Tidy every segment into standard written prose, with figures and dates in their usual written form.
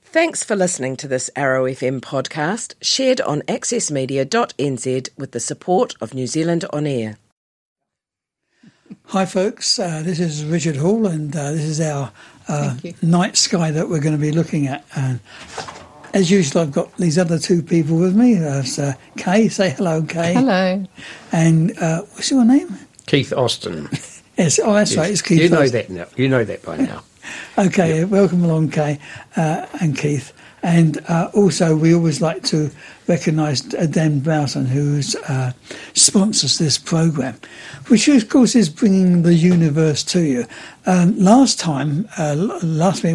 Thanks for listening to this Arrow FM podcast, shared on accessmedia.nz with the support of New Zealand On Air. Hi folks, this is Richard Hall, and this is our night sky that we're going to be looking at. And as usual, I've got these other two people with me. Kay, say hello, Kay. Hello. And what's your name? Keith Austin. Yes, that's right, it's Keith You know Austin. that now. You know that by now. Okay, welcome along, Kay and Keith. And also, we always like to recognise Dan Broughton, who sponsors this programme, which, of course, is bringing the universe to you. Last week,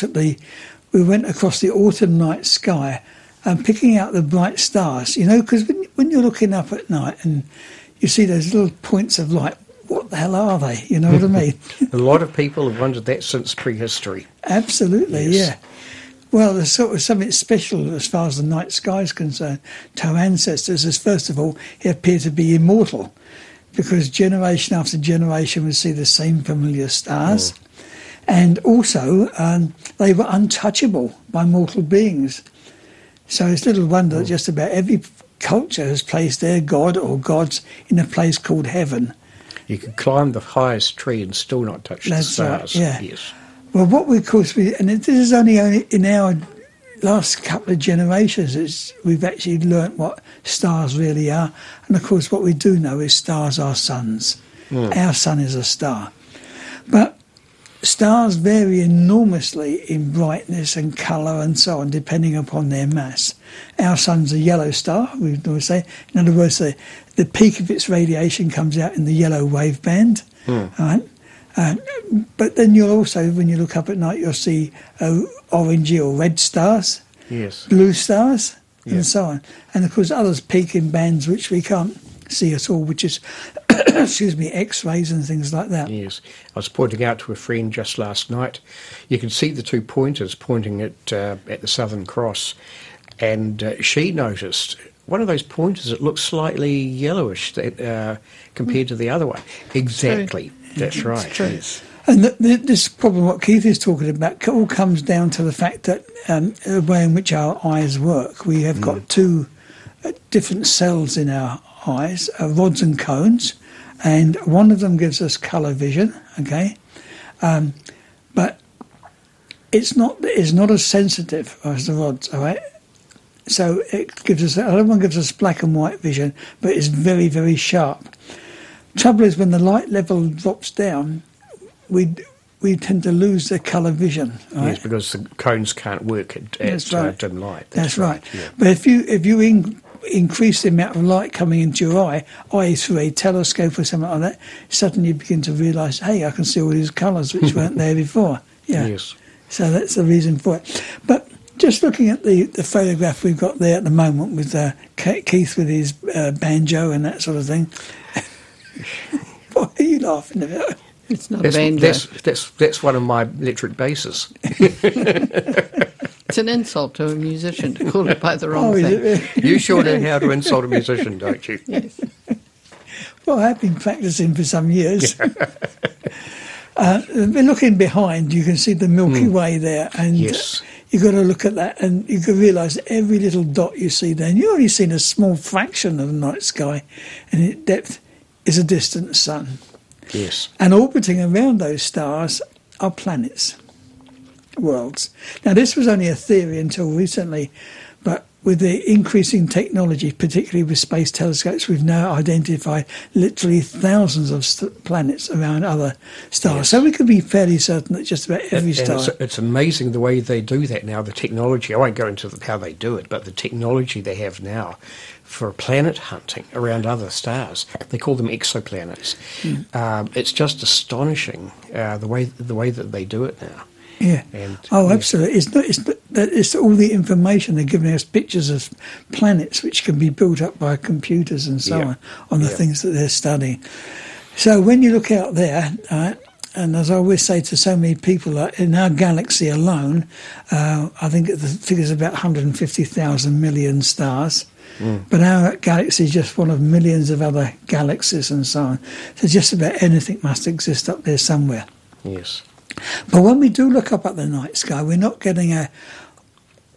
we went across the autumn night sky and picking out the bright stars, you know, because when you're looking up at night and you see those little points of light, what the hell are they? You know what I mean? A lot of people have wondered that since prehistory. Absolutely, Yes. yeah. Well, there's sort of something special as far as the night sky is concerned to our ancestors, as first of all, he appeared to be immortal, because generation after generation would see the same familiar stars. And also, they were untouchable by mortal beings. So it's little wonder that just about every culture has placed their god or gods in a place called heaven. You can climb the highest tree and still not touch the stars. Right, yeah. Yes. Well, this is only in our last couple of generations we've actually learnt what stars really are. And of course, what we do know is stars are suns. Our sun is a star. But stars vary enormously in brightness and colour and so on, depending upon their mass. Our sun's a yellow star, we always say. In other words, the peak of its radiation comes out in the yellow wave band. Right? But then you'll also, when you look up at night, you'll see orangey or red stars, Yes. blue stars, Yeah. and so on. And of course, others peak in bands which we can't see at all, which is, X-rays and things like that. Yes. I was pointing out to a friend just last night. You can see the two pointers pointing at the Southern Cross, and she noticed one of those pointers, it looks slightly yellowish compared to the other one. Exactly. That's right. True. Yes. And this problem, what Keith is talking about, all comes down to the fact that the way in which our eyes work. We have got two different cells in our eyes, rods and cones, and one of them gives us colour vision, okay? But it's not as sensitive as the rods, all right? So it gives us, the other one gives us black and white vision, but it's very, very sharp. Trouble is, when the light level drops down, we tend to lose the colour vision. Right? Yes, because the cones can't work at dim light. That's right. Yeah. But if you increase the amount of light coming into your eye, through a telescope or something like that, suddenly you begin to realise, hey, I can see all these colours which weren't there before. Yeah. Yes. So that's the reason for it. But just looking at the photograph we've got there at the moment with Keith with his banjo and that sort of thing. What are you laughing about? It's not a banjo. That's one of my electric basses. It's an insult to a musician to call it by the wrong is thing. it? You sure know how to insult a musician, don't you? Yes. Well, I've been practising for some years. Looking behind, you can see the Milky Way there, and Yes. you've got to look at that, and you can realise every little dot you see there, and you've only seen a small fraction of the night sky, and its depth is a distant sun. Yes. And orbiting around those stars are planets, worlds. Now, this was only a theory until recently, but with the increasing technology, particularly with space telescopes, we've now identified literally thousands of planets around other stars. Yes. So we can be fairly certain that just about every And star... it's amazing the way they do that now, the technology. I won't go into how they do it, but the technology they have now for planet hunting around other stars. They call them exoplanets. It's just astonishing the way that they do it now. Yeah. Absolutely. It's all the information they're giving us, pictures of planets which can be built up by computers and so on the things that they're studying. So when you look out there, and as I always say to so many people, in our galaxy alone, I think the figure's about 150,000 million stars. But our galaxy is just one of millions of other galaxies and so on. So just about anything must exist up there somewhere. Yes. But when we do look up at the night sky, we're not getting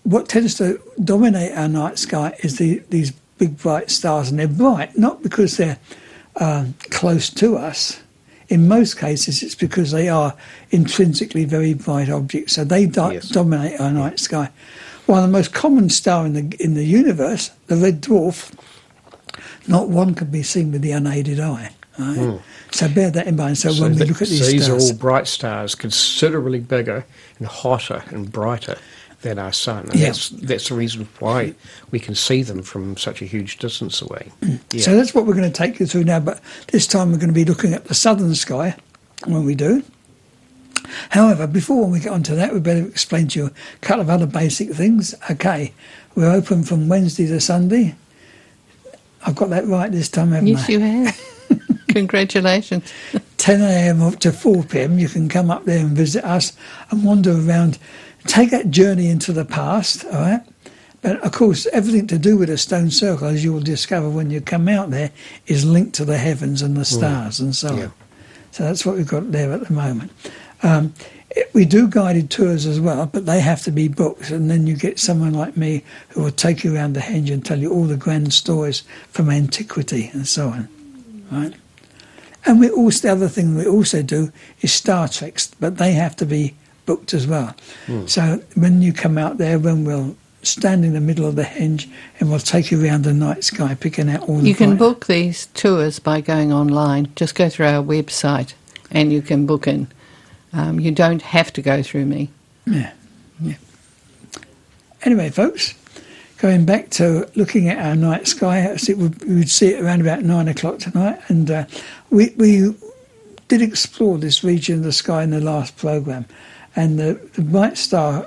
what tends to dominate our night sky is these big bright stars, and they're bright not because they're close to us. In most cases, it's because they are intrinsically very bright objects, so they dominate our night sky. While the most common star in the universe, the red dwarf, not one can be seen with the unaided eye. Right? So bear that in mind. So when we look at these stars, these are all bright stars, considerably bigger and hotter and brighter than our sun. And that's the reason why we can see them from such a huge distance away. Yeah. So that's what we're going to take you through now, but this time we're going to be looking at the southern sky when we do. However, before we get on to that, we better explain to you a couple of other basic things. Okay, we're open from Wednesday to Sunday. I've got that right this time, haven't I? Yes, you have. Congratulations. 10 a.m. up to 4 p.m. You can come up there and visit us and wander around. Take that journey into the past, all right? But, of course, everything to do with a stone circle, as you will discover when you come out there, is linked to the heavens and the stars and so on. So that's what we've got there at the moment. We do guided tours as well, but they have to be booked, and then you get someone like me who will take you around the henge and tell you all the grand stories from antiquity and so on, right? And the other thing we also do is Star Treks, but they have to be booked as well. So when you come out there, when we'll stand in the middle of the henge and we'll take you around the night sky, picking out all the... You can book these tours by going online. Just go through our website and you can book in. You don't have to go through me. Yeah. Anyway, folks, going back to looking at our night sky, we would see it around about 9 o'clock tonight, and we did explore this region of the sky in the last programme, and the bright star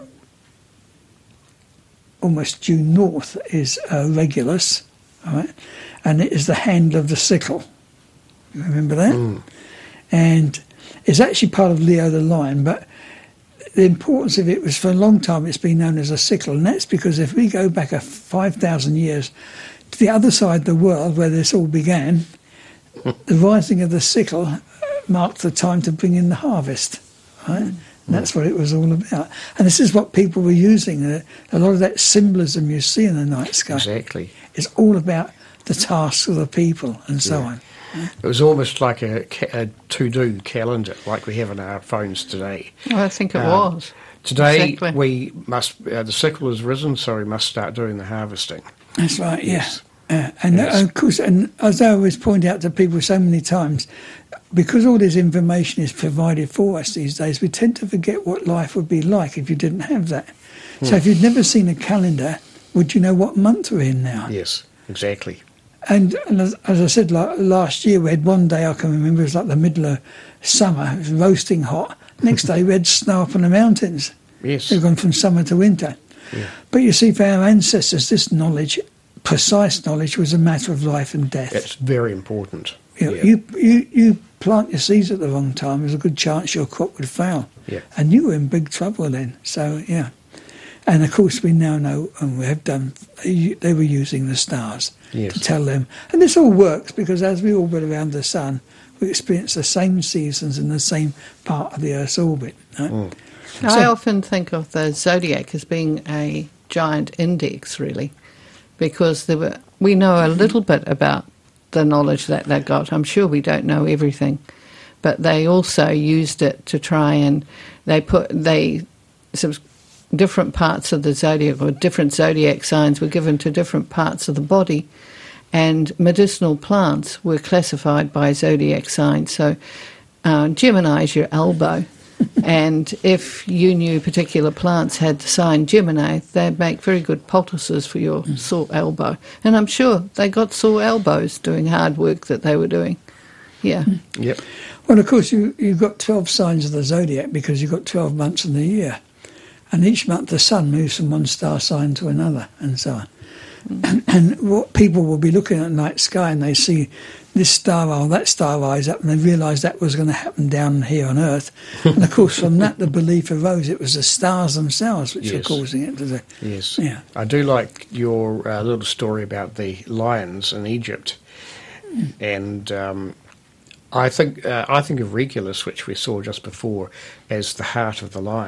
almost due north is Regulus, all right? And it is the handle of the sickle. You remember that? And it's actually part of Leo the Lion, but the importance of it was for a long time it's been known as a sickle, and that's because if we go back 5,000 years to the other side of the world where this all began, the rising of the sickle marked the time to bring in the harvest, right? And that's what it was all about. And this is what people were using. A lot of that symbolism you see in the night sky is all about the tasks of the people and so on. It was almost like a to-do calendar, like we have in our phones today. Oh, I think it was. Today we must, the sickle has risen, so we must start doing the harvesting. That's right, yes. And of course, and as I always point out to people so many times, because all this information is provided for us these days, we tend to forget what life would be like if you didn't have that. So if you'd never seen a calendar, would you know what month we're in now? Yes, exactly. And as I said, like last year, we had one day I can remember, it was like the middle of summer, it was roasting hot. Next day we had snow up on the mountains. Yes. We've gone from summer to winter. Yeah. But you see, for our ancestors, this knowledge, precise knowledge, was a matter of life and death. It's very important. You know, you plant your seeds at the wrong time, there's a good chance your crop would fail. Yeah. And you were in big trouble then. So, yeah. And, of course, we now know, and we have done, they were using the stars to tell them. And this all works because as we orbit around the sun, we experience the same seasons in the same part of the Earth's orbit. Right? I often think of the zodiac as being a giant index, really, because we know a little bit about the knowledge that they got. I'm sure we don't know everything, but they also used it to try and different parts of the zodiac or different zodiac signs were given to different parts of the body, and medicinal plants were classified by zodiac signs. So Gemini is your elbow, and if you knew particular plants had the sign Gemini, they'd make very good poultices for your sore elbow. And I'm sure they got sore elbows doing hard work that they were doing. Yeah. Yep. Well, of course, you've got 12 signs of the zodiac because you've got 12 months in the year. And each month the sun moves from one star sign to another and so on. And what people will be looking at the night sky and they see this star or that star rise up and they realise that was going to happen down here on Earth. And, of course, from that the belief arose it was the stars themselves which were causing it to do. Yes. Yeah. I do like your little story about the lions in Egypt. And I think of Regulus, which we saw just before, as the heart of the lion.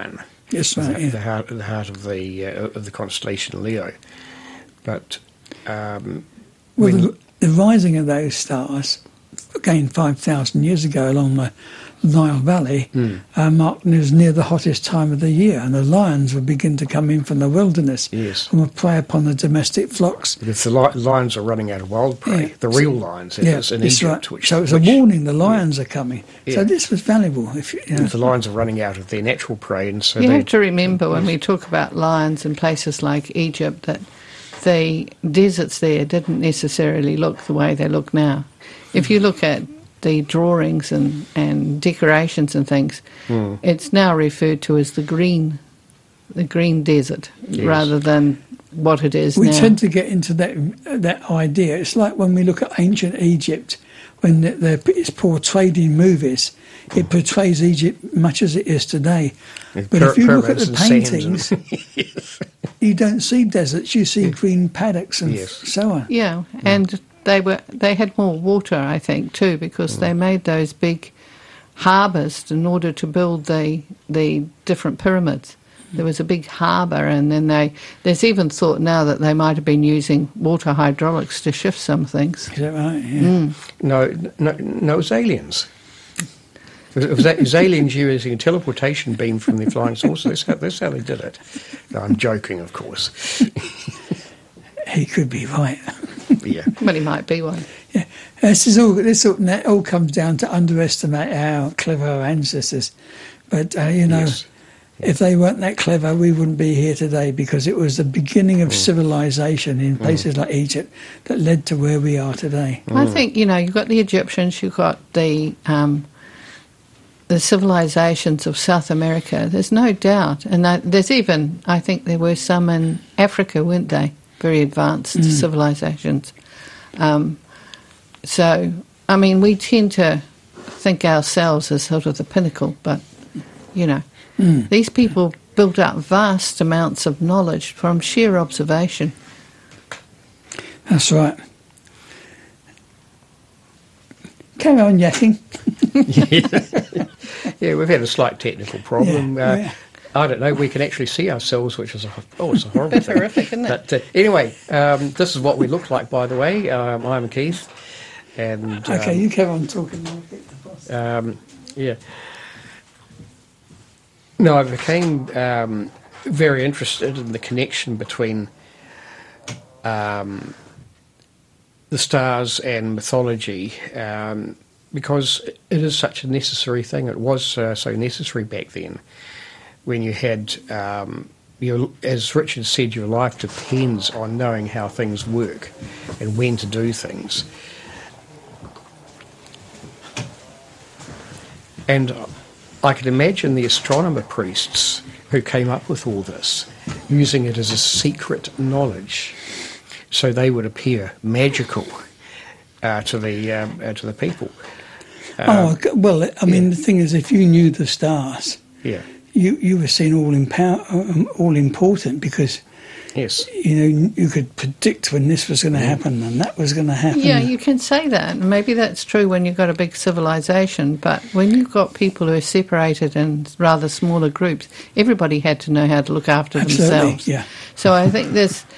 Yes, right. Yeah. the heart of the constellation Leo. But Well, the rising of those stars, again 5,000 years ago along the Nile Valley, Martin, is near the hottest time of the year, and the lions would begin to come in from the wilderness Yes. and would prey upon the domestic flocks. because the lions are running out of wild prey, Yeah. the real lions, that is, in that's Egypt. right. So it's a warning, the lions are coming. Yeah. So this was valuable. The lions are running out of their natural prey, and so You they have to remember when we talk about lions in places like Egypt that the deserts there didn't necessarily look the way they look now. If you look at the drawings and decorations and things, it's now referred to as the green desert, Yes. rather than what it is We now. tend to get into that idea. It's like when we look at ancient Egypt, when it's portrayed in movies, it portrays Egypt much as it is today. With But if you look at pyramids the and sands paintings, you don't see deserts, you see green paddocks and Yes. so on. Yeah, and they had more water, I think, too, because they made those big harbours in order to build the different pyramids. There was a big harbour, and then there's even thought now that they might have been using water hydraulics to shift some things. Is that right? Yeah. No, it was aliens. It was aliens using a teleportation beam from the flying saucer. That's how they did it. No, I'm joking, of course. He could be right. Yeah. Well, he might be one. Yeah. That all comes down to underestimate our clever ancestors. But, Yes. if they weren't that clever, we wouldn't be here today, because it was the beginning of civilization in places like Egypt that led to where we are today. I think, you've got the Egyptians, you've got the civilizations of South America. There's no doubt. And there's even, I think there were some in Africa, weren't they? Very advanced civilizations. So, I mean, we tend to think ourselves as sort of the pinnacle, but, these people built up vast amounts of knowledge from sheer observation. That's right. Carry on yakking. Yeah, we've had a slight technical problem. Yeah. I don't know, we can actually see ourselves, which is it's a horrible thing. Horrific, isn't it? But anyway, this is what we look like, by the way. I'm Keith. And Okay, you carry on talking. I'll get the boss. yeah. No, I became very interested in the connection between the stars and mythology, because it is such a necessary thing. It was so necessary back then, when you had, as Richard said, your life depends on knowing how things work and when to do things. And I can imagine the astronomer priests who came up with all this using it as a secret knowledge, so they would appear magical to the people. Well, I mean, the thing is, if you knew the stars, Yeah. you were seen all important, because Yes. you could predict when this was going to happen and that was going to happen. Yeah, you can say that. And maybe that's true when you've got a big civilization, but when you've got people who are separated in rather smaller groups, everybody had to know how to look after themselves. Yeah. So I think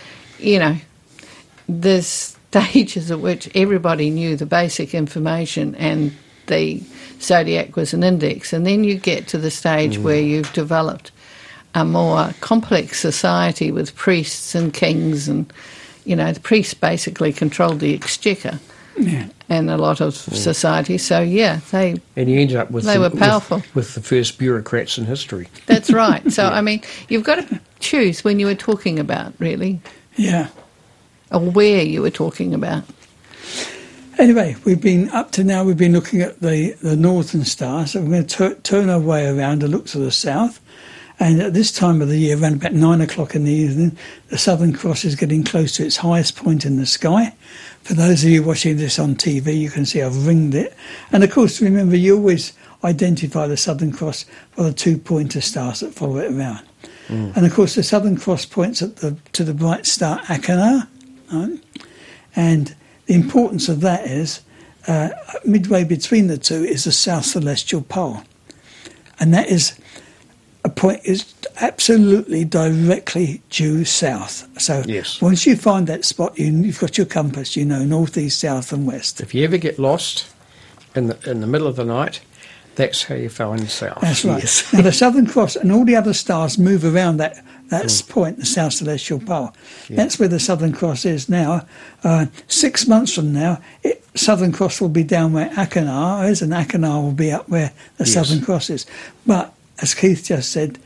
there's stages at which everybody knew the basic information and the zodiac was an index, and then you get to the stage where you've developed a more complex society with priests and kings, and the priests basically controlled the exchequer in a lot of societies. So and you ended up with they were powerful with the first bureaucrats in history. That's right. So I mean, you've got to choose when you were talking about, really, Yeah. or where you were talking about. Anyway, we've been looking at the northern stars, so we're going to turn our way around and look to the south. And at this time of the year, around about 9 o'clock in the evening, the Southern Cross is getting close to its highest point in the sky. For those of you watching this on TV, you can see I've ringed it. And of course, remember, you always identify the Southern Cross for the 2 pointer stars that follow it around. And of course, the Southern Cross points to the bright star Achernar. Right? And the importance of that is, midway between the two is the South Celestial Pole. And that is a point, is absolutely directly due south. So Yes. once you find that spot, you've got your compass, you know, north, east, south and west. If you ever get lost in the middle of the night, that's how you find south. That's right. Yes. Now the Southern Cross and all the other stars move around that point, the South Celestial Pole. Yeah. That's where the Southern Cross is now. 6 months from now, Southern Cross will be down where Achernar is, and Achernar will be up where the Yes. Southern Cross is. But as Keith just said,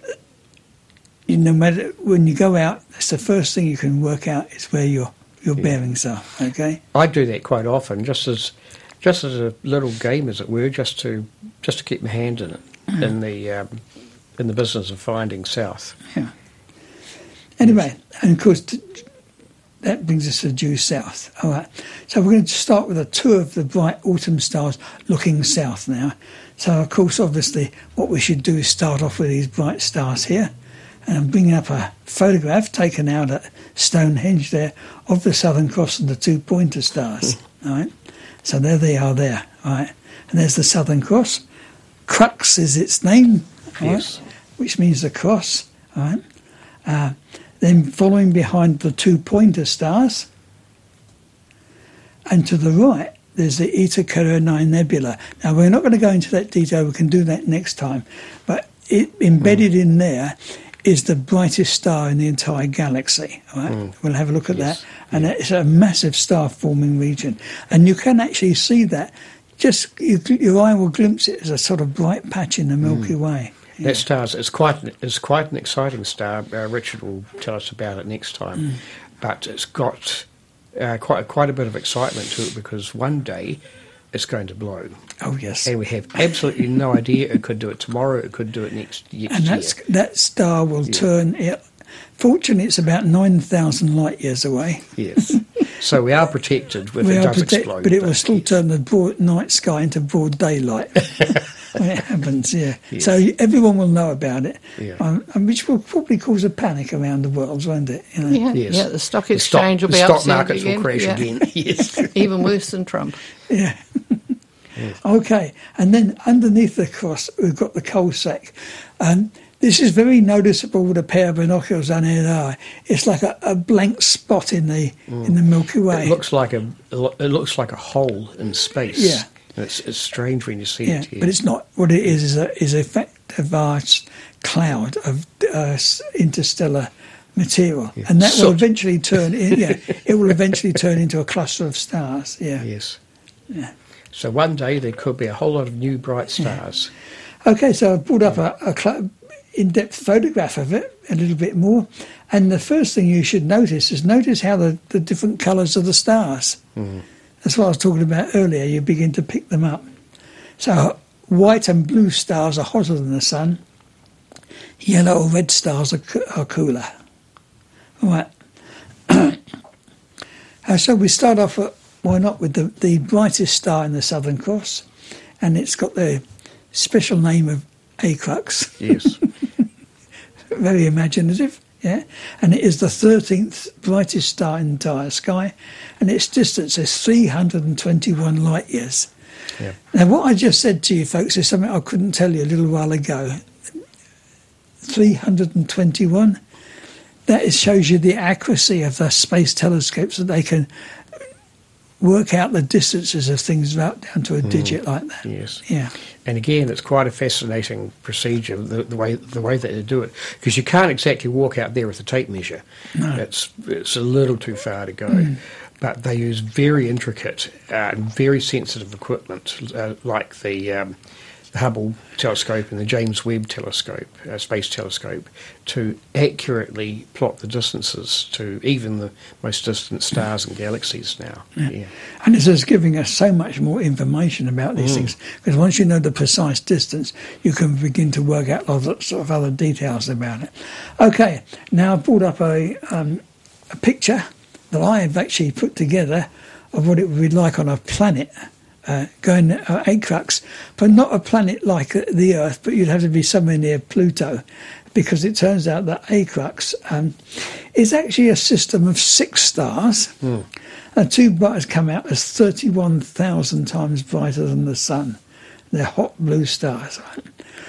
no matter when you go out, that's the first thing you can work out is where your bearings are. Okay. I do that quite often, just as a little game, as it were, just to keep my hand in it, in the business of finding south. Yeah. Anyway, and of course, that brings us to due south. All right. So we're going to start with a tour of the bright autumn stars looking south now. So, of course, obviously, what we should do is start off with these bright stars here. And I'm bringing up a photograph taken out at Stonehenge there of the Southern Cross and the 2 pointer stars. All right. So there they are there. All right. And there's the Southern Cross. Crux is its name. All Yes. right, which means the cross. All right. Then following behind the 2 pointer stars. And to the right, there's the Eta Carinae Nebula. Now, we're not going to go into that detail. We can do that next time. But embedded in there is the brightest star in the entire galaxy. All right? We'll have a look at Yes. that. And it's a massive star-forming region. And you can actually see that. Just your eye will glimpse it as a sort of bright patch in the Milky Way. Yeah. That star's it's quite an exciting star. Richard will tell us about it next time, but it's got quite a bit of excitement to it because one day it's going to blow, Oh, yes. and we have absolutely no idea. It could do it tomorrow. It could do it next year. And that star will turn it. Fortunately, it's about 9,000 light years away. Yes. So we are protected if We it are does protected, explode. but it will still yes. turn the broad night sky into broad daylight when it happens. Yeah. Yes. So everyone will know about it, Yeah. which will probably cause a panic around the world, won't it? You know? Yeah, Yes. yeah. The stock The exchange will be stock upset markets again. will crash Yeah. again. Yes. Even worse than Trump. Yeah. Okay, and then underneath the cross, we've got the coal sack. This is very noticeable with a pair of binoculars under the eye. It's like a blank spot in the Milky Way. It looks like a hole in space. Yeah. And it's strange when you see Yeah, it here. but it's not. What it is a fact, a vast cloud of interstellar material, and that will Soot. eventually turn. It will eventually turn into a cluster of stars. Yeah. Yes. Yeah. So one day there could be a whole lot of new bright stars. Okay, so I've brought up a in-depth photograph of it a little bit more, and the first thing you should notice how the different colours of the stars. That's what I was talking about earlier. You begin to pick them up. So white and blue stars are hotter than the sun. Yellow or red stars are cooler. All right. So we start off, why not, with the brightest star in the Southern Cross, and it's got the special name of Acrux. Yes. Very imaginative, yeah. And it is the 13th brightest star in the entire sky, and its distance is 321 light years. Yeah. Now, what I just said to you folks is something I couldn't tell you a little while ago. 321. That shows you the accuracy of the space telescopes, that they can work out the distances of things right down to a digit like that. Yes. Yeah. And again, it's quite a fascinating procedure, the way that they do it, because you can't exactly walk out there with a tape measure. No. It's a little too far to go. But they use very intricate and very sensitive equipment, like the Hubble telescope and the James Webb telescope, space telescope, to accurately plot the distances to even the most distant stars and galaxies now. Yeah. And it's just giving us so much more information about these things, because once you know the precise distance, you can begin to work out lots of other details about it. Okay, now I've brought up a picture that I have actually put together of what it would be like on a planet, going Acrux, but not a planet like the Earth, but you'd have to be somewhere near Pluto, because it turns out that Acrux is actually a system of 6 stars. And 2 brightest come out as 31,000 times brighter than the sun. They're hot blue stars. Right?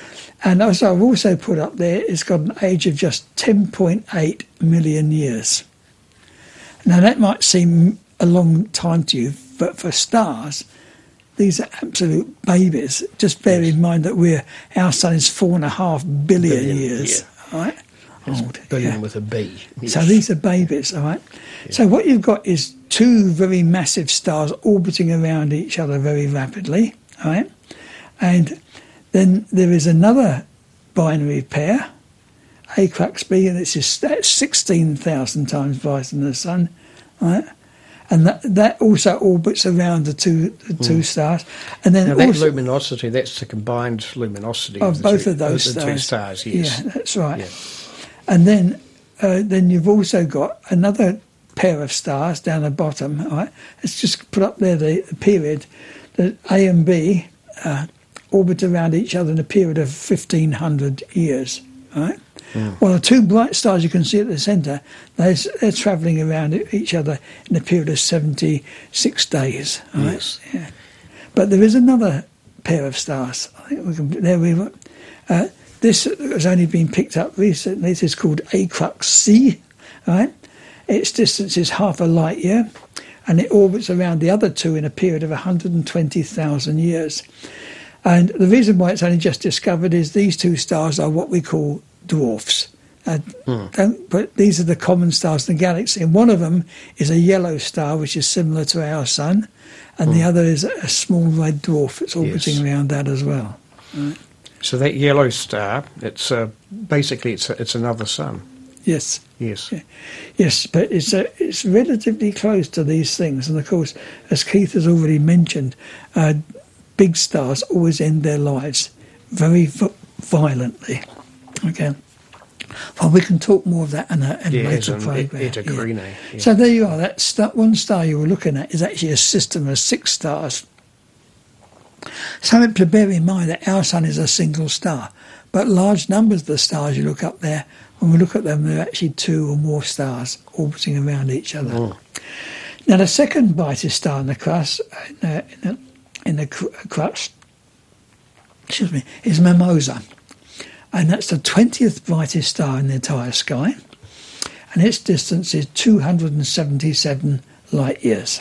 And as I've also put up there, it's got an age of just 10.8 million years. Now, that might seem a long time to you, but for stars, these are absolute babies. Just bear in mind that our sun is 4.5 billion years, right? Old, billion with a B. Yes. So these are babies, all right? Yeah. So what you've got is two very massive stars orbiting around each other very rapidly, all right? And then there is another binary pair, A Crux B, and that's 16,000 times brighter than the sun, right? And that also orbits around the two stars. And then now that luminosity, that's the combined luminosity of both of those stars. The two stars, yes. Yeah, that's right. Yeah. And then you've also got another pair of stars down the bottom, right? It's just put up there the period that A and B orbit around each other in a period of 1,500 years, right? Mm. Well, the two bright stars you can see at the centre, they're travelling around each other in a period of 76 days. Right? Yes. Yeah. But there is another pair of stars. I think we can. There we go. This has only been picked up recently. This is called A Crux C. Right? Its distance is half a light year, and it orbits around the other two in a period of 120,000 years. And the reason why it's only just discovered is these two stars are what we call dwarfs. But these are the common stars in the galaxy, and one of them is a yellow star which is similar to our sun, and the other is a small red dwarf that's orbiting around that as well. Right. So that yellow star, it's basically it's another sun. Yes. Yes. Yeah. Yes, but it's relatively close to these things, and of course, as Keith has already mentioned, big stars always end their lives very violently. Okay. Well, we can talk more of that in a later program. Yeah. So there you are. That one star you were looking at is actually a system of 6 stars. Something to bear in mind that our sun is a single star, but large numbers of the stars you look up there, when we look at them, they're actually 2 or more stars orbiting around each other. Oh. Now, the second brightest star in the crust, is Mimosa. And that's the 20th brightest star in the entire sky. And its distance is 277 light years.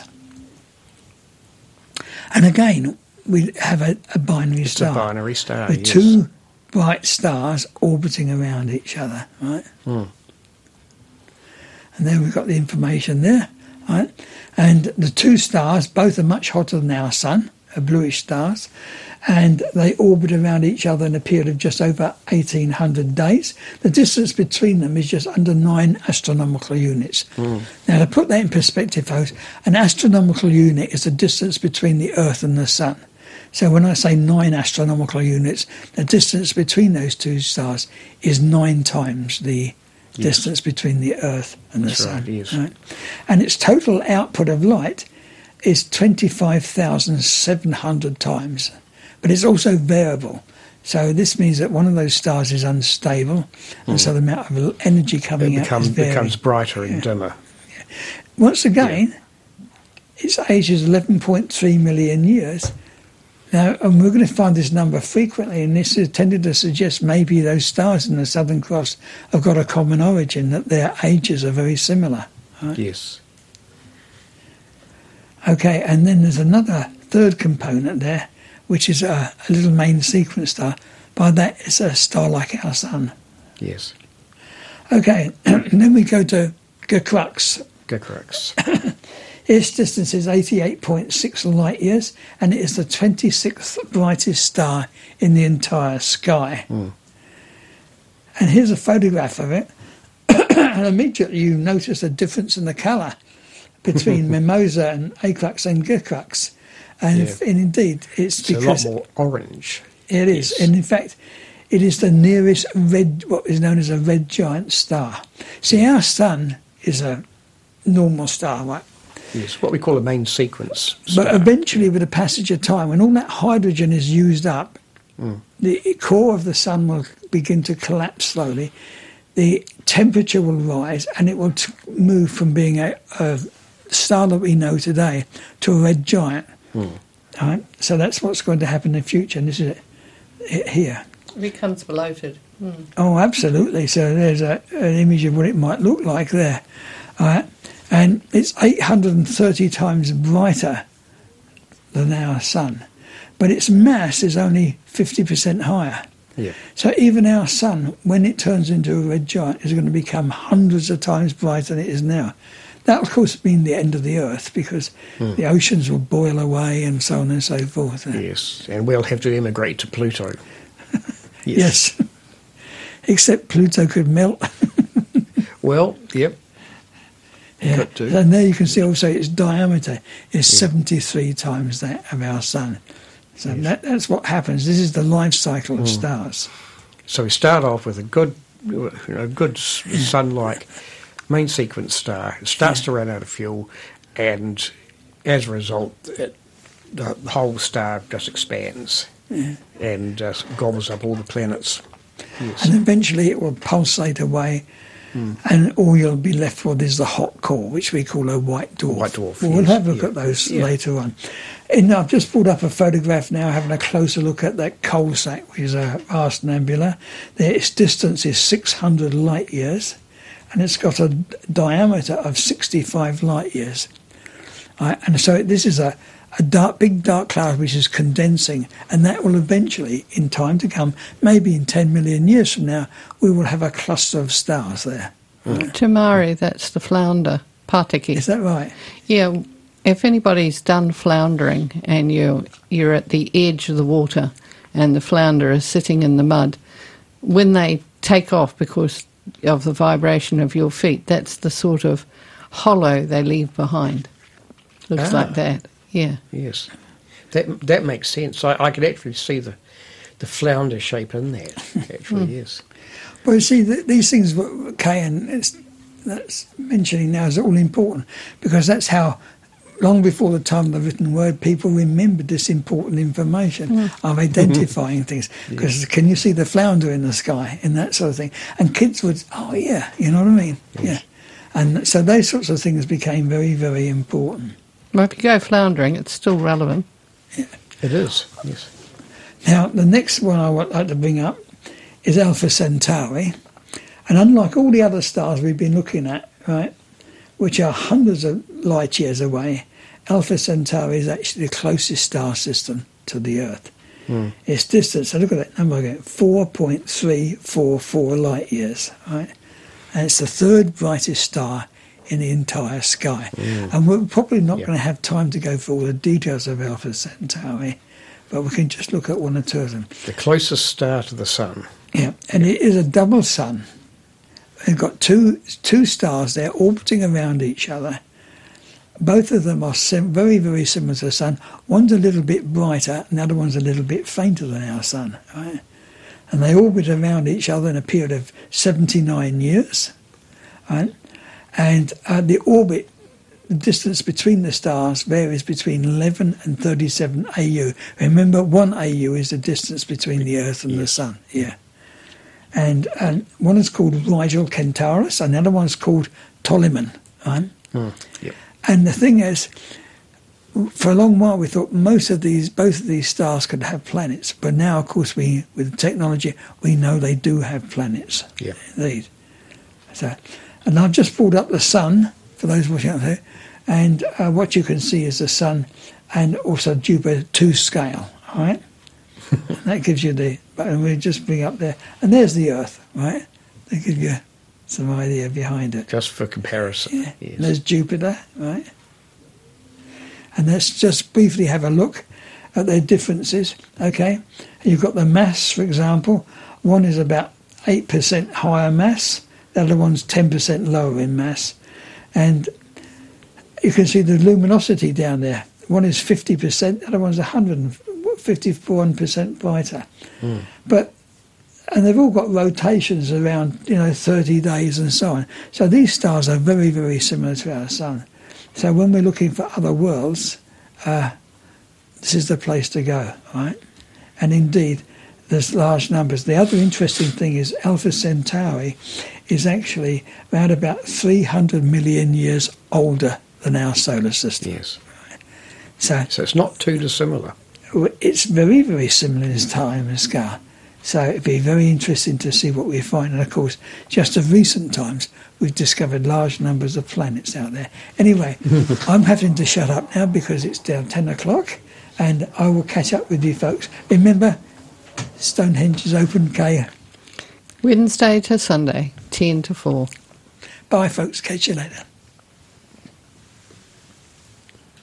And again, we have a binary star. It's a binary star, with 2 bright stars orbiting around each other, right? Mm. And then we've got the information there, right? And the 2 stars, both are much hotter than our sun, are bluish stars, and they orbit around each other in a period of just over 1,800 days. The distance between them is just under 9 astronomical units. Mm. Now, to put that in perspective, folks, an astronomical unit is the distance between the Earth and the Sun. So when I say 9 astronomical units, the distance between those 2 stars is 9 times the distance between the Earth and the Sun. Right? And its total output of light is 25,700 times. But it's also variable. So this means that one of those stars is unstable, and so the amount of energy coming out becomes brighter and dimmer. Yeah. Once again, its age is 11.3 million years. Now, and we're going to find this number frequently, and this is tended to suggest maybe those stars in the Southern Cross have got a common origin, that their ages are very similar. Right? Yes. Okay, and then there's another third component there, which is a little main sequence star. By that, it's a star like our sun. Yes. Okay, and then we go to Crux. Crux. Its distance is 88.6 light years, and it is the 26th brightest star in the entire sky. Mm. And here's a photograph of it, and immediately you notice a difference in the colour between Mimosa and A Crux and Crux. And indeed, it's because a lot more orange. It is, and in fact, it is the nearest what is known as a red giant star. See, our sun is a normal star, right? Yes, what we call a main sequence star. But eventually, with the passage of time, when all that hydrogen is used up, the core of the sun will begin to collapse slowly. The temperature will rise, and it will move from being a star that we know today to a red giant. Right? So that's what's going to happen in the future, and this is it here. It becomes bloated. Oh, absolutely. So there's an image of what it might look like there. All right. And it's 830 times brighter than our sun. But its mass is only 50% higher. Yeah. So even our sun, when it turns into a red giant, is going to become hundreds of times brighter than it is now. That, of course, mean the end of the Earth, because the oceans will boil away and so on and so forth. Yes, and we'll have to emigrate to Pluto. Yes. Except Pluto could melt. Well, yep. Yeah. Got to. And there you can see also its diameter is 73 times that of our sun. So that's what happens. This is the life cycle of stars. So we start off with a good sun-like main sequence star. It starts to run out of fuel, and as a result, the whole star just expands and gobbles up all the planets. Yes. And eventually it will pulsate away, and all you'll be left with is the hot core, which we call a white dwarf. White dwarf, We'll yes, have a look at those later on. And I've just pulled up a photograph now, having a closer look at that coal sack, which is a vast nebula. Its distance is 600 light years, and it's got a diameter of 65 light years. And so this is a big dark cloud which is condensing, and that will eventually, in time to come, maybe in 10 million years from now, we will have a cluster of stars there. Te Mare, that's the flounder, Patiki. Is that right? Yeah, if anybody's done floundering and you're at the edge of the water and the flounder is sitting in the mud, when they take off because of the vibration of your feet, that's the sort of hollow they leave behind. Looks like that, yeah. Yes. That makes sense. I can actually see the flounder shape in that, actually, yes. Well, you see, these things, Kay, and that's mentioning now is all important, because that's how, long before the time of the written word, people remembered this important information of identifying things. Because can you see the flounder in the sky and that sort of thing? And kids would, oh yeah, you know what I mean? Yes. Yeah. And so those sorts of things became very, very important. Well, if you go floundering, it's still relevant. Yeah. It is, yes. Now, the next one I would like to bring up is Alpha Centauri. And unlike all the other stars we've been looking at, right, which are hundreds of light years away, Alpha Centauri is actually the closest star system to the Earth. Its distance, so look at that number again, 4.344 light years, right? And it's the third brightest star in the entire sky. And we're probably not going to have time to go through all the details of Alpha Centauri, but we can just look at one or two of them. The closest star to the sun. Yeah, and it is a double sun. They've got two stars there orbiting around each other. Both of them are very, very similar to the sun. One's a little bit brighter, and the other one's a little bit fainter than our sun. Right? And they orbit around each other in a period of 79 years. Right? And the orbit, the distance between the stars varies between 11 and 37 AU. Remember, 1 AU is the distance between the Earth and the sun. Yeah. And one is called Rigel Kentaurus, and the other one's called Ptolemy. Right? Yep. And the thing is, for a long while we thought both of these stars could have planets, but now, of course, with technology, we know they do have planets. Yeah. Indeed. So, and I've just pulled up the sun for those watching out there, and what you can see is the sun and also Jupiter to scale. All right. That gives you and we just bring up there, and there's the Earth, right? They give you some idea behind it. Just for comparison. Yeah. Yes. There's Jupiter, right? And let's just briefly have a look at their differences, okay? You've got the mass, for example. One is about 8% higher mass. The other one's 10% lower in mass. And you can see the luminosity down there. One is 50%, the other one's 151% brighter. And they've all got rotations around, 30 days and so on. So these stars are very, very similar to our sun. So when we're looking for other worlds, this is the place to go, right? And indeed, there's large numbers. The other interesting thing is Alpha Centauri is actually around about 300 million years older than our solar system. Yes. So it's not too dissimilar. It's very, very similar in its time and scale. So it'd be very interesting to see what we find. And of course, just of recent times, we've discovered large numbers of planets out there. Anyway, I'm having to shut up now because it's down 10 o'clock, and I will catch up with you folks. Remember, Stonehenge is open, Kay. Wednesday to Sunday, 10 to 4. Bye, folks. Catch you later.